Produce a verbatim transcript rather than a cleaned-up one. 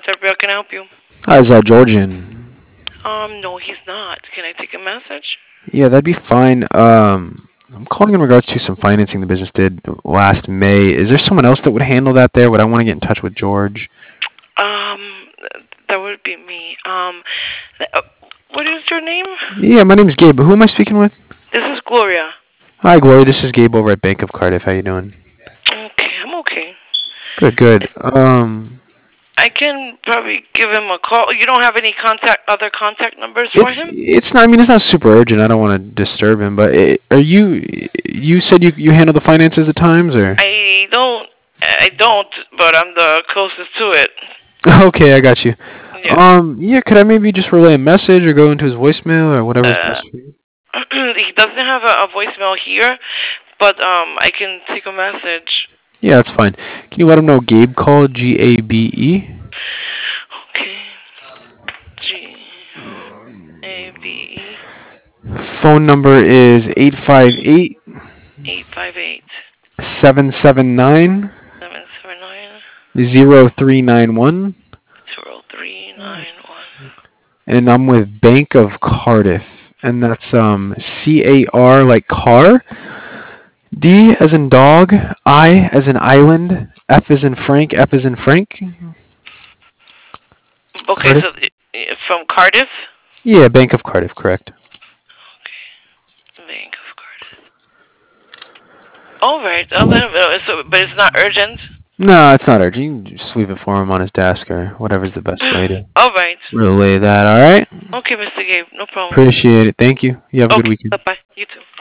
Sir, how can I help you? Hi, is that Georgian? Um, no, he's not. Can I take a message? Yeah, that'd be fine. Um, I'm calling in regards to some financing the business did last May. Is there someone else that would handle that there? Would I want to get in touch with George? Um, that would be me. Um, uh, what is your name? Yeah, my name's Gabe. Who am I speaking with? This is Gloria. Hi, Gloria. This is Gabe over at Bank of Cardiff. How you doing? Okay, I'm okay. Good, good. Um, I can probably give him a call. You don't have any contact, other contact numbers for it's him? it's not. I mean, it's not super urgent. I don't want to disturb him. But it, are you? You said you you handle the finances at times, or? I don't. I don't, but I'm the closest to it. Okay, I got you. Yeah. Um, yeah. Could I maybe just relay a message or go into his voicemail or whatever's Uh, best for you? he doesn't have a, a voicemail here, but um, I can take a message. Yeah, that's fine. Can you let him know Gabe called? G A B E. Okay. G A B E Phone number is eight five eight eight five eight seven seven nine seven seven nine zero three nine one. zero three nine one. And I'm with Bank of Cardiff. And that's um C A R like car, D as in dog, I as in island, F as in Frank, F as in Frank. Okay, Cardiff? so uh, from Cardiff. Yeah, Bank of Cardiff, correct. Okay, Bank of Cardiff. All right, I'll let him know. So, but it's not urgent. No, it's not urgent. You can just leave it for him on his desk or whatever's the best way to All right. relay that, alright? Okay, mister Gabe, no problem. Appreciate it. Thank you. You have a good Okay, bye weekend. bye. You too.